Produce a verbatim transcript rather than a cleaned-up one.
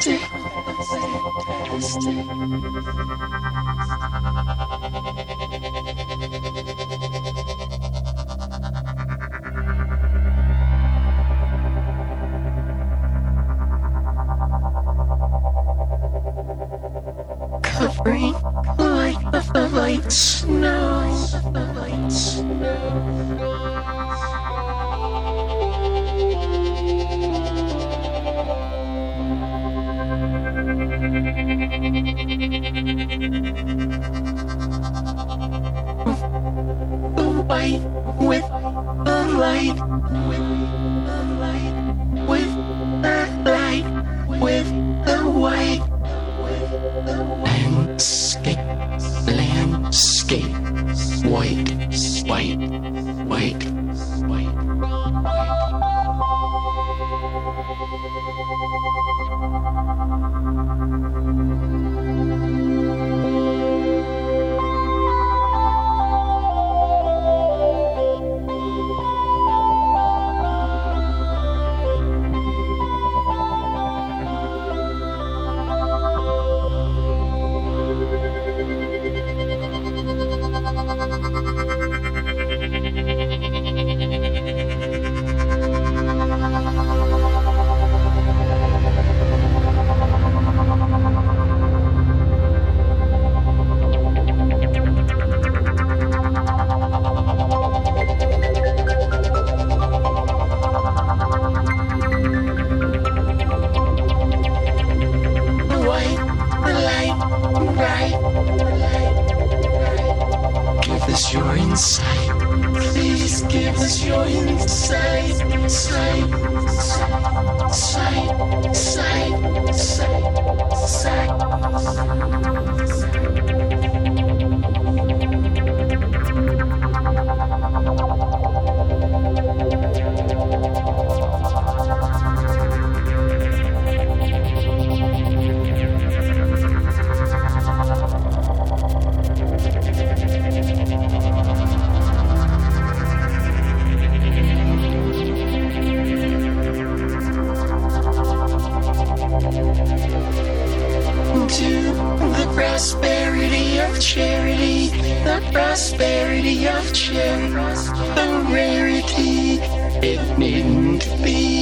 Covering like the light snow, the light the white with the light, with the light, with the light, with the white. Landscape, landscape, white, white, white, white, your insight. Please give us your insight. Sight, sight, sight, sight, sight, sight. Prosperity of charity, the prosperity of charity, the rarity, it needn't be.